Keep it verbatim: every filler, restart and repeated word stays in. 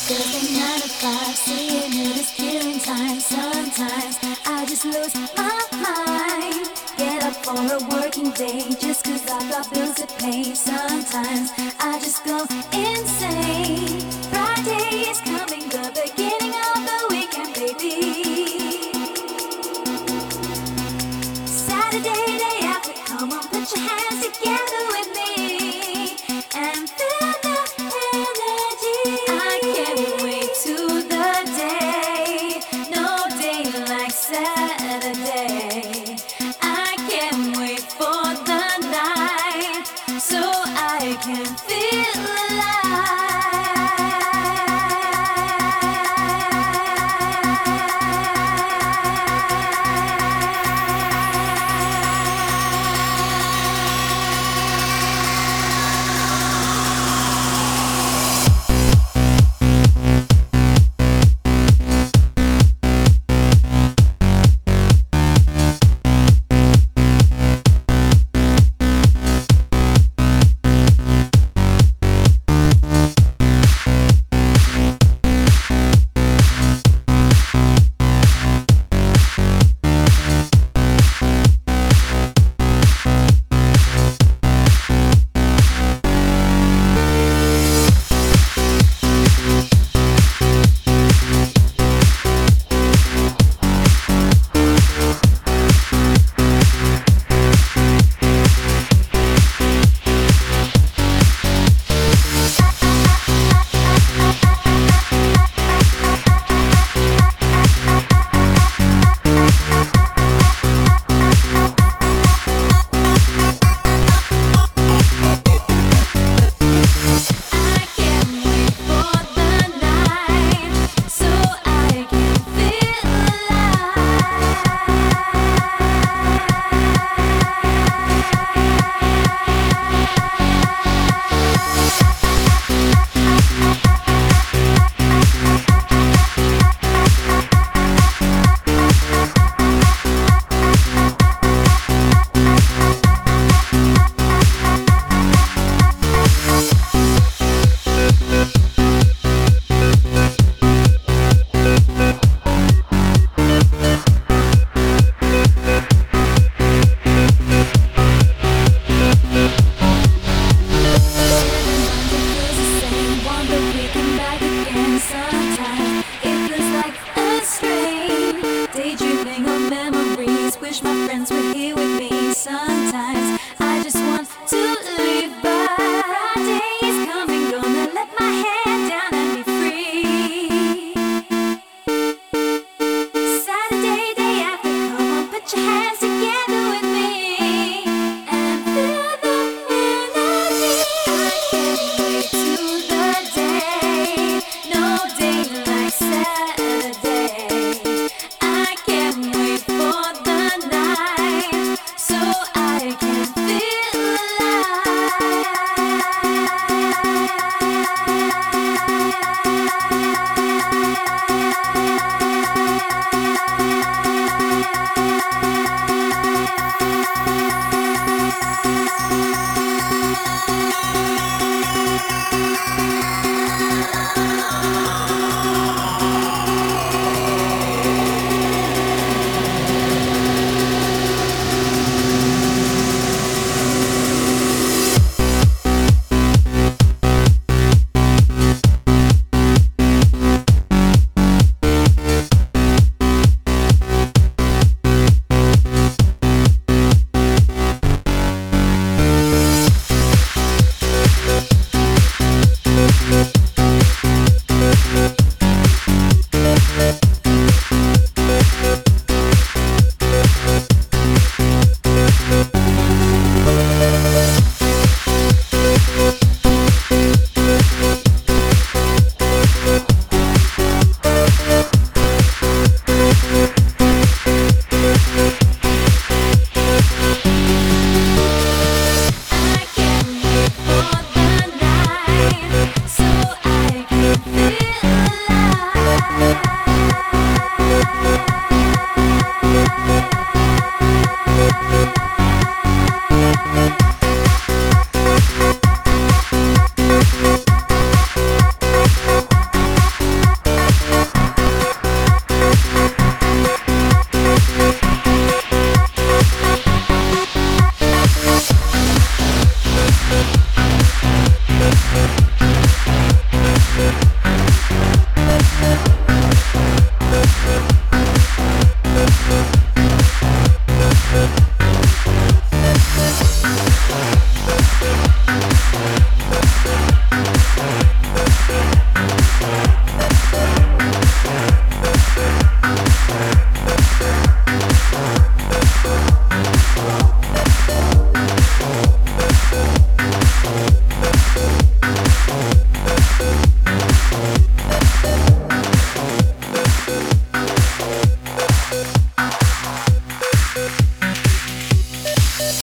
Thursday nine to five, seeing it is killing time. Sometimes I just lose my mind. Get up for a working day just cause I got bills to pay. Sometimes I just go insane. Friday is coming, the beginning of the weekend, baby. Saturday, day after, come on, put your hands together with me and feel the energy. I can't wait to the day, no day like Saturday. I can't wait for the night so I can feel alive. Sun